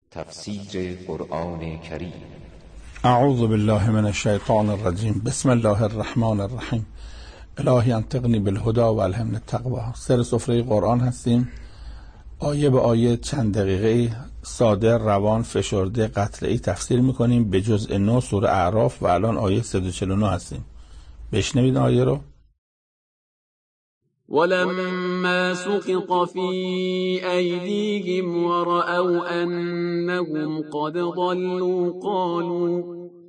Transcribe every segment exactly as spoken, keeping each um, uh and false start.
تفسیر قرآن کریم. اعوذ بالله من الشیطان الرجیم. بسم الله الرحمن الرحیم. الهی انطقنی بالهدی و الهمنی التقوی. سر سفره قرآن هستیم، آیه به آیه چند دقیقه ساده، روان، فشرده، قطعی تفسیر میکنیم به جزء نه سوره اعراف و الان آیه صد و چهل و نه هستیم. بشنوید آیه رو. ولما سقط في أيديهم ورأوا أنهم قد ضلوا قالوا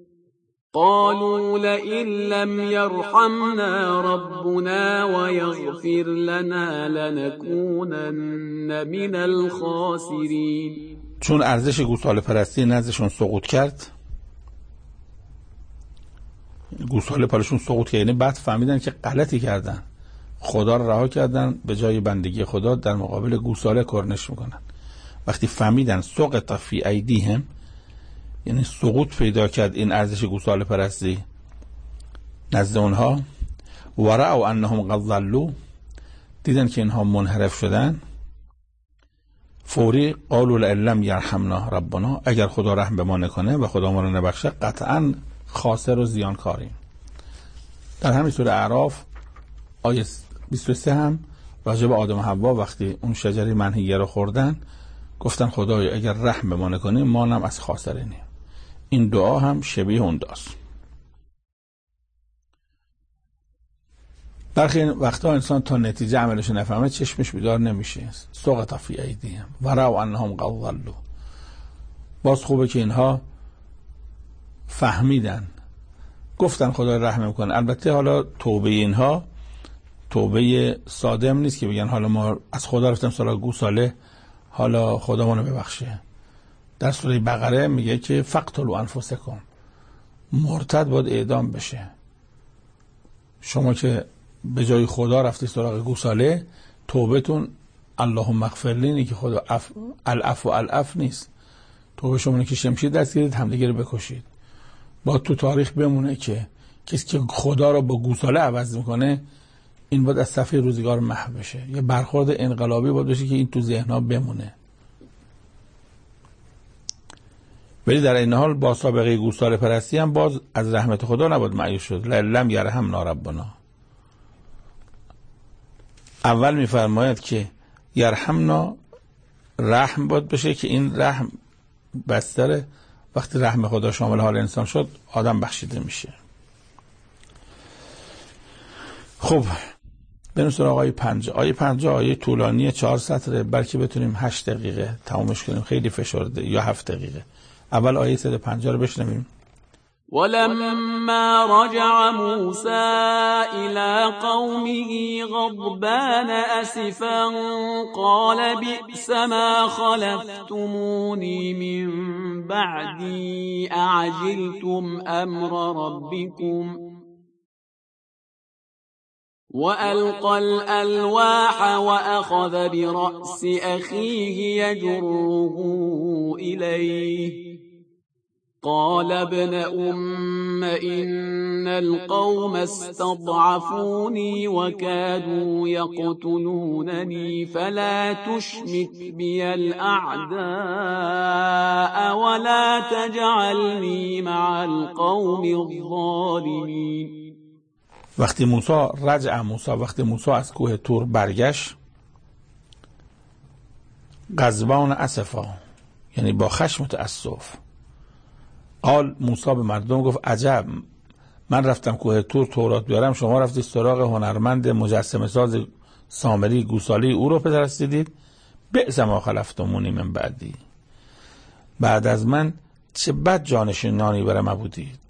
قالوا لئن لم يرحمنا ربنا ويغفر لنا لنكونن من الخاسرين. چون ارزش گوساله پرستی نزدشون سقوط کرد، گوساله پرشون سقوط کرد، یعنی بعد فهمیدن که غلطی کردن، خدا رو رها کردن، به جای بندگی خدا در مقابل گوساله کرنش میکنن. وقتی فهمیدن سقط فی ایدیهم، یعنی سقوط پیدا کرد این ارزش گوساله پرستی نزد اونها، و رأوا انهم قد ضلوا، دیدن که اینها منحرف شدن، فوری قالوا لئن لم یرحمنا ربنا، اگر خدا رحم به ما نکنه و خدا ما رو نبخشه قطعا خاسر و زیانکاریم. در همین سوره اعراف آیه بیست و سه هم راجع به آدم و حوا وقتی اون شجره منهیه رو خوردن گفتن خدایا اگر رحم به ما نکنی ما هم از خاسرینیم. این دعا هم شبیه اون داست. برخی وقتا انسان تا نتیجه عملش نفهمه چشمش بیدار نمیشه. سقط فی ایدیهم و رأوا انهم قد ضلوا. باز خوبه که اینها فهمیدن، گفتن خدا رحم میکنه. البته حالا توبه اینها توبه ساده هم نیست که بگن حالا ما از خدا رفتیم سراغ گوساله، حالا خدا ما رو ببخشه. در سوره بقره میگه که فقتلوا انفسکم، مرتد باید اعدام بشه. شما که به جای خدا رفتی سراغ گوساله، توبتون اللهم اغفر لی که خدا اف... العفو العفو نیست. توبه شما که شمشیر دست گیرید همدیگه رو بکشید. با تو تاریخ بمونه که کسی که خدا رو با گوساله عوض میکنه این باید از صفحه روزگار محو بشه. یه برخورد انقلابی باید بشه که این تو ذهن‌ها بمونه. ولی در این حال با سابقه گوساله پرستی هم باز از رحمت خدا نباید مایوس شد. لم یرحمنا ربنا. اول میفرماید که یرحمنا رحم باید بشه که این رحم بستر وقتی رحم خدا شامل حال انسان شد آدم بخشیده میشه. خب بریم سراغ آیه پنج. آیه پنج آیه طولانی چهار سطره، بلکه بتونیم هشت دقیقه تمامش کنیم، خیلی فشرده، یا هفت دقیقه. اول آیه صد و پنجاه رو بشنویم. ولما رجع موسى إلى قومه غضبان أسفا قال بئس ما خلفتموني من بعدي أعجلتم أمر ربكم وألقى الألواح وأخذ برأس أخيه يجره إليه قال ابن أم إن القوم استضعفوني وكادوا يقتلونني فلا تشمت بي الأعداء ولا تجعلني مع القوم الظالمين. وقتی موسی رجع موسی وقتی موسی از کوه تور برگشت، غضبان اسفا، یعنی با خشم و تأسف، قال موسی به مردم گفت عجب، من رفتم کوه تور تورات بیارم، شما رفتی سراغ هنرمند مجسمه ساز سامری گوساله او رو پرستیدید. بئس ما خلفتمونی من بعدی، بعد از من چه بد جانشینانی برای ما بودید.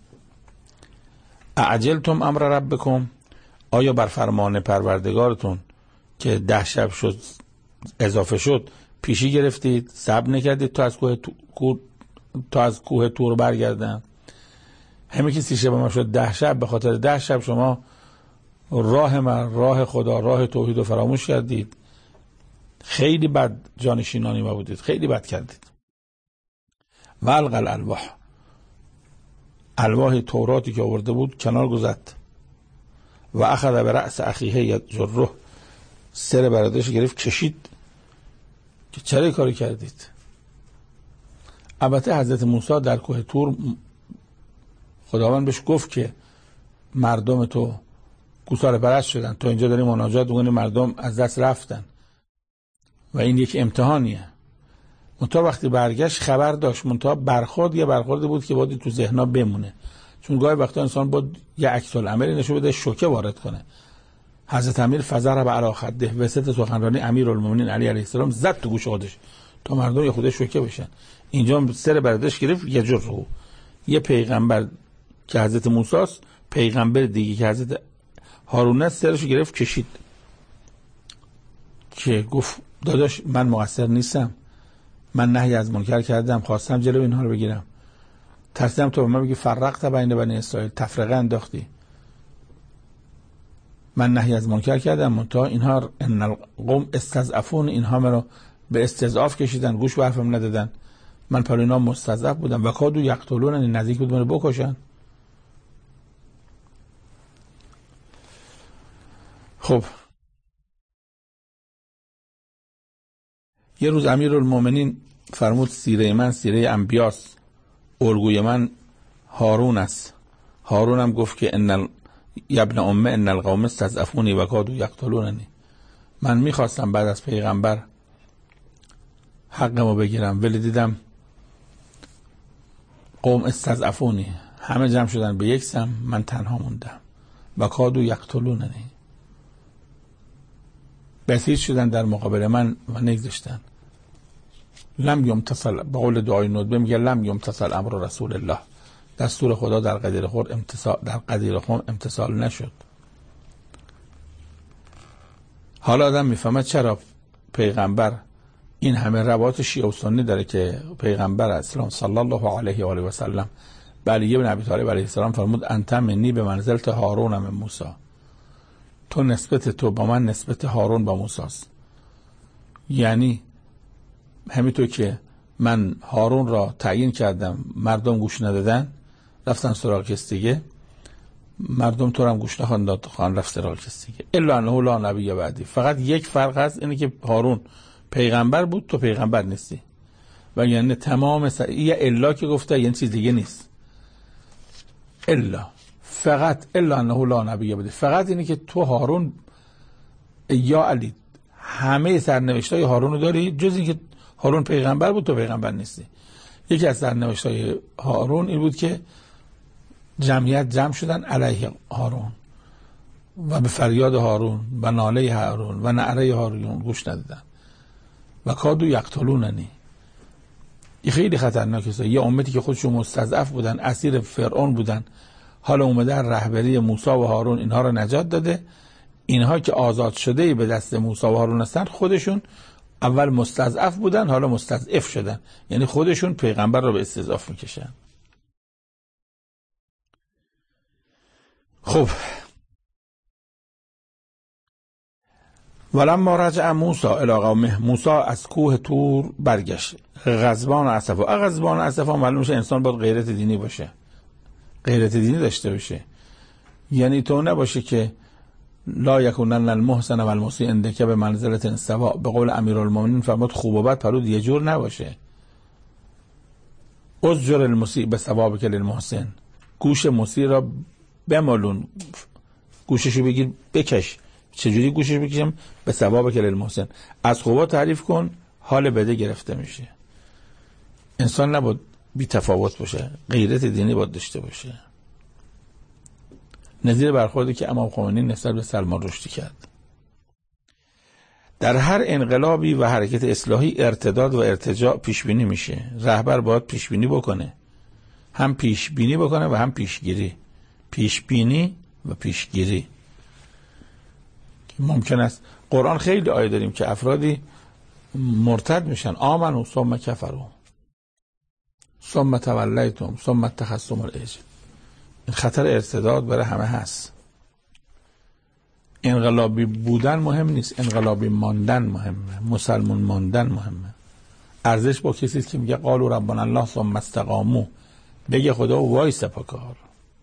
اعجلتم امر ربکم، آیا بر فرمان پروردگارتون که ده شب شد اضافه شد پیشی گرفتید، صبر نکردید تا از کوه تور تا از کوه تور برگردن؟ همه که سی شب ما شد ده شب، به خاطر ده شب شما راه من، راه خدا، راه توحید رو فراموش کردید. خیلی بد جانشینانی ما بودید، خیلی بد کردید. و القى الالواح، الواح توراتی که آورده بود کنار گذاشت. و اخذ برأس اخیه یجره، سر برادرش گرفت کشید که چرا کاری کردید؟ البته حضرت موسی در کوه طور خداوند بهش گفت که مردم تو گوساله پرست شدن، تو اینجا داری مناجات می‌کنی، مردم از دست رفتن و این یک امتحانیه. منتها وقتی برگشت خبر داشت، منتها برخورد یه برخوردی بود که باید تو ذهن‌ها بمونه، چون گاهی وقتا انسان باید یه عکس العملی نشون بده، شوکه وارد کنه. حضرت امیر فزر به علی خده، وسط سخنرانی امیرالمومنین علی علیه السلام زد تو گوش خودش تا مردم یه خود شوکه بشن. اینجا سر برداشت گرفت یه جور رو یه پیغمبر که حضرت موسی است، پیغمبر دیگه که حضرت هارون است، سرش گرفت کشید که گفت داداش من مقصر نیستم، من نهی از منکر کردم، خواستم جلو اینها رو بگیرم، ترسیدم تو به من بگی فرقت بین بنی اسرائیل، تفرقه انداختی. من نهی از منکر کردم، منتها اینها ان القوم استضعفون، اینها مرا به استضعاف کشیدن، گوش به حرفم ندادن، من پر اینا مستضعف بودم و کادو یقتلون، این نزدیک بود منو بکشن. خب یه روز امیرالمومنین فرمود سیره من سیره انبیاست، الگوی من هارون است. هارون هم گفت که ان ابن امه ان القوم استضعفونی و کادوا یقتلوننی، من میخواستم بعد از پیغمبر حقمو بگیرم ولی دیدم قوم استضعفونی، همه جمع شدن به یک سم، من تنها موندم و کادوا یقتلوننی، بسیج شدن در مقابل من و نگذاشتن. لم یمتثل، به قول دعای ندبه میگه لم یمتثل امر رسول الله، دستور خدا در قدیر خود امتثال در قدیر خود امتثال نشد. حالا آدم میفهمه چرا پیغمبر این همه روایت شیعه و سنی داره که پیغمبر اسلام صلی الله علیه و آله و سلم به علی بن ابی طالب علیه السلام فرمود انت منی به منزلت هارون من موسی، تو نسبت تو با من نسبت هارون با موسی است. یعنی همینطور که من هارون را تعیین کردم، مردم گوش ندادن رفتن سراغ کس دیگه، مردم تو هم گوش نخواهند داد، خواهند رفت سراغ کس دیگه. الا انه لا نبی بعدی، فقط یک فرق هست، اینه که هارون پیغمبر بود، تو پیغمبر نیستی. و یعنی تمام س... یه الا که گفته یعنی چیز دیگه نیست، الا فقط الا انه لا نبی بعدی، فقط اینه که تو هارون یا علی همه سرنوشتای هارون رو داری، جز اینکه هارون پیغمبر بود تو پیغمبر نیستی. یکی از سرنوشتای هارون این بود که جمعیت جمع شدن علیه هارون و به فریاد هارون و ناله هارون و نعره هارون گوش ندادن و کادوا یقتلوننی. این خیلی خطرناکه. یه امتی که خودشون مستضعف بودن، اسیر فرعون بودن، حالا اومده رهبری موسی و هارون اینها رو نجات داده. اینها که آزاد شده به دست موسی و هارون هستن، خودشون اول مستضعف بودن حالا مستضعف شدن، یعنی خودشون پیغمبر رو به استضعاف میکشن. خب ولما رجع موسی الی قومه، موسی از کوه طور برگشت غضبان و اسفا. غضبان و اسفا معلوم میشه انسان باید غیرت دینی باشه، غیرت دینی داشته باشه. یعنی تو نباشه که لا یکونن المحسن و المسیء عندک به منزلت سوا، به قول امیرالمومنین فرمود خوب و بد پرود یه جور نباشه. ازجر المسیء به ثوابک للمحسن، گوش مسیء را بمالون، گوششو بگیر بکش. چجوری گوشش بکشم؟ به ثوابک للمحسن، از خوبا تعریف کن حال بده گرفته میشه. انسان نباید بی تفاوت باشه، غیرت دینی باید داشته باشه. نظیر برخوردی که امام خمینی نسبت به سلمان رشدی کرد. در هر انقلابی و حرکت اصلاحی ارتداد و ارتجاع پیش بینی میشه. رهبر باید پیش بینی بکنه، هم پیش بینی بکنه و هم پیشگیری. پیش بینی و پیشگیری ممکن است. قرآن خیلی آیه داریم که افرادی مرتد میشن، آمنوا ثم کفروا ثم تولیتم ثم اتخذتم العجل. این خطر ارتداد برای همه هست. انقلابی بودن مهم نیست، انقلابی ماندن مهمه، مسلمون ماندن مهمه. ارزش با کسی است که میگه قالوا ربنا الله ثم استقاموا، بگه خدا وایس پاکار.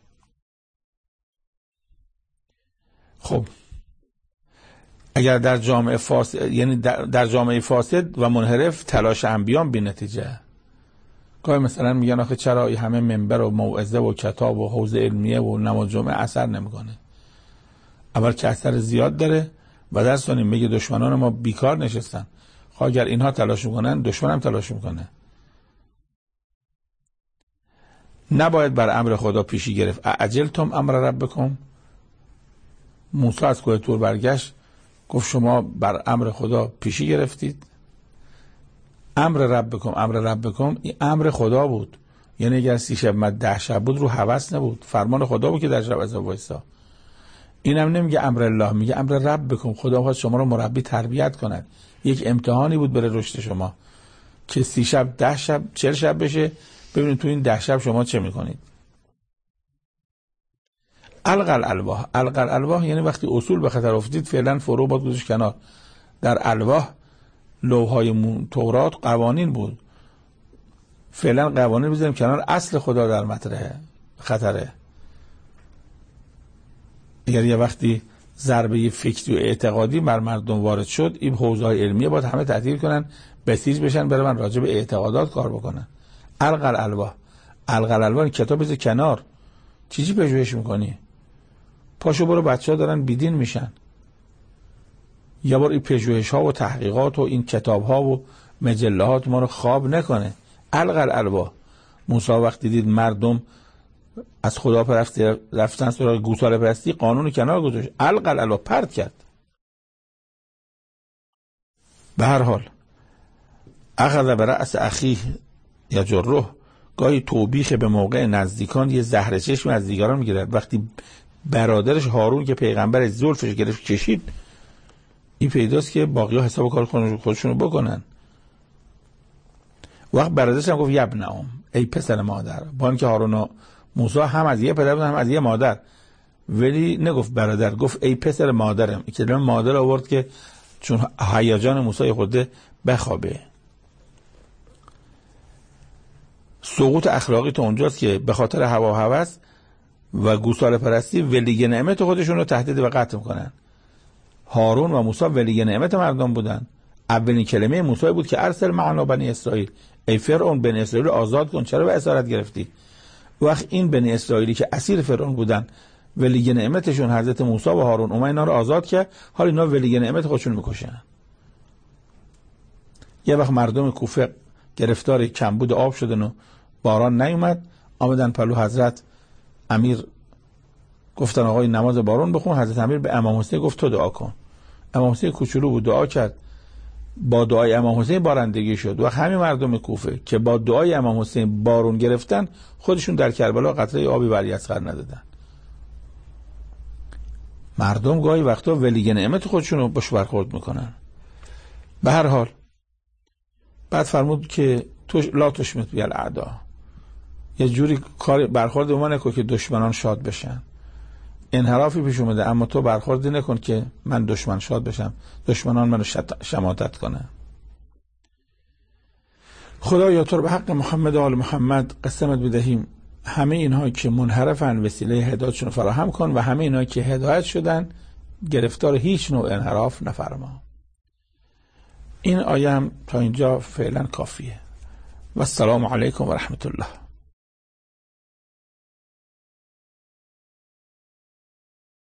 خب اگر در جامعه فاسد، یعنی در, در جامعه فاسد و منحرف تلاش انبیان بی نتیجه، گاهی مثلا میگن آخه چرا این همه منبر و موعظه و کتاب و حوزه علمیه و نماز جمعه اثر نمیکنه؟ اول که اثر زیاد داره و در ثانی میگه دشمنان ما بیکار نشستن، خب اگر اینها تلاش میکنن دشمن هم تلاش میکنه. نباید بر امر خدا پیشی گرفت. اعجلتم امر ربکم. موسی از کوه طور برگشت گفت شما بر امر خدا پیشی گرفتید. امر ربکم، امر ربکم این امر خدا بود، یعنی اگر سی شب مد ده شب بود رو هوس نبود، فرمان خدا بود که در شب از وایسا. اینم نمیگه امر الله، میگه امر ربکم، خدا خواست شما رو مربی تربیت کند، یک امتحانی بود برای رشد شما که سی شب ده شب چهل شب بشه، ببینید تو این ده شب شما چه میکنید. القل الواح، القل الواح یعنی وقتی اصول به خطر افتید فعلا فرو باد گذاشت کنار. در الواح لوح‌های تورات قوانین بود، فعلا قوانین بذاریم کنار، اصل خدا در مطرحه، خطره. اگر یه وقتی ضربه فکری و اعتقادی بر مردم وارد شد، این حوزه‌های علمیه باید همه تعطیل کنن، بسیج بشن، برن راجع به اعتقادات کار بکنن. القل الواح، القل الواح کتاب بذار کنار، چی چی پژوهش میکنی؟ پاشو برو، بچه‌ها دارن بیدین میشن. یا بار این پژوهش ها و تحقیقات و این کتاب ها و مجلات ما رو خواب نکنه. القل الواح. موسی وقتی دید مردم از خدا پرستی رفتن سراغ گوساله پرستی، قانون کنار گذاشت، القل الواح، پرت کرد. به هر حال اخذ برأس اخیه یجره، گاهی توبیخ به موقع نزدیکان یه زهر چشم از دیگران میگیره. وقتی برادرش هارون که پیغمبر زلفش گرفت کشید، این پیداست که باقی‌ها حساب کار خودشونو بکنن. وقت برادرش هم گفت یبن ام، ای پسر مادر، با اینکه هارون و موسی هم از یه پدر بودن هم از یه مادر، ولی نگفت برادر، گفت ای پسر مادرم. این کلمه مادر آورد که چون هیجان موسی خود بخوابه. سقوط اخلاقی تو اونجاست که به خاطر هوا و هوس و گوساله پرستی ولی نعمت خودشون رو تهدید و قتل میکنن. هارون و موسی ولی نعمت مردم بودن. اولین کلمه موسی بود که ارسل معنا بنی اسرائیل، ای فرعون بنی اسرائیل آزاد کن، چرا به اسارت گرفتی؟ وقت این بنی اسرائیلی که اسیر فرعون بودن ولی نعمتشون حضرت موسی و هارون اومد اینا رو آزاد کرد، حالا اینا ولی نعمت خودشون میکشن. یه وقت مردم کوفه گرفتار کمبود آب شدن و باران نیومد، آمدن پلو حضرت امیر، گفتن آقای نماز بارون بخون. حضرت امیر به امام حسین گفت تو دعا کن. امام حسین کوچولو بود، دعا کرد، با دعای امام حسین بارندگی شد. و همین مردم کوفه که با دعای امام حسین بارون گرفتن، خودشون در کربلا قطره آبی بر اصغر ندادن. مردم گاهی وقتا ولی نعمت خودشون رو باش برخورد میکنن. به هر حال بعد فرمود که تو لا تشمت بی الاعدا، یه جوری کار برخورد ما نکن که دشمنان شاد بشن. انحرافی پیش اومده، اما تو برخوردی نکن که من دشمن شاد بشم، دشمنان منو شماتت کنن. خدایا تو رو به حق محمد و آل محمد قسمت بدهیم، همه اینها که منحرفن وسیله هدایتشون فراهم کن، و همه اینها که هدایت شدن گرفتار هیچ نوع انحراف نفرما. این آیه هم تا اینجا فعلا کافیه. و السلام علیکم و رحمت الله.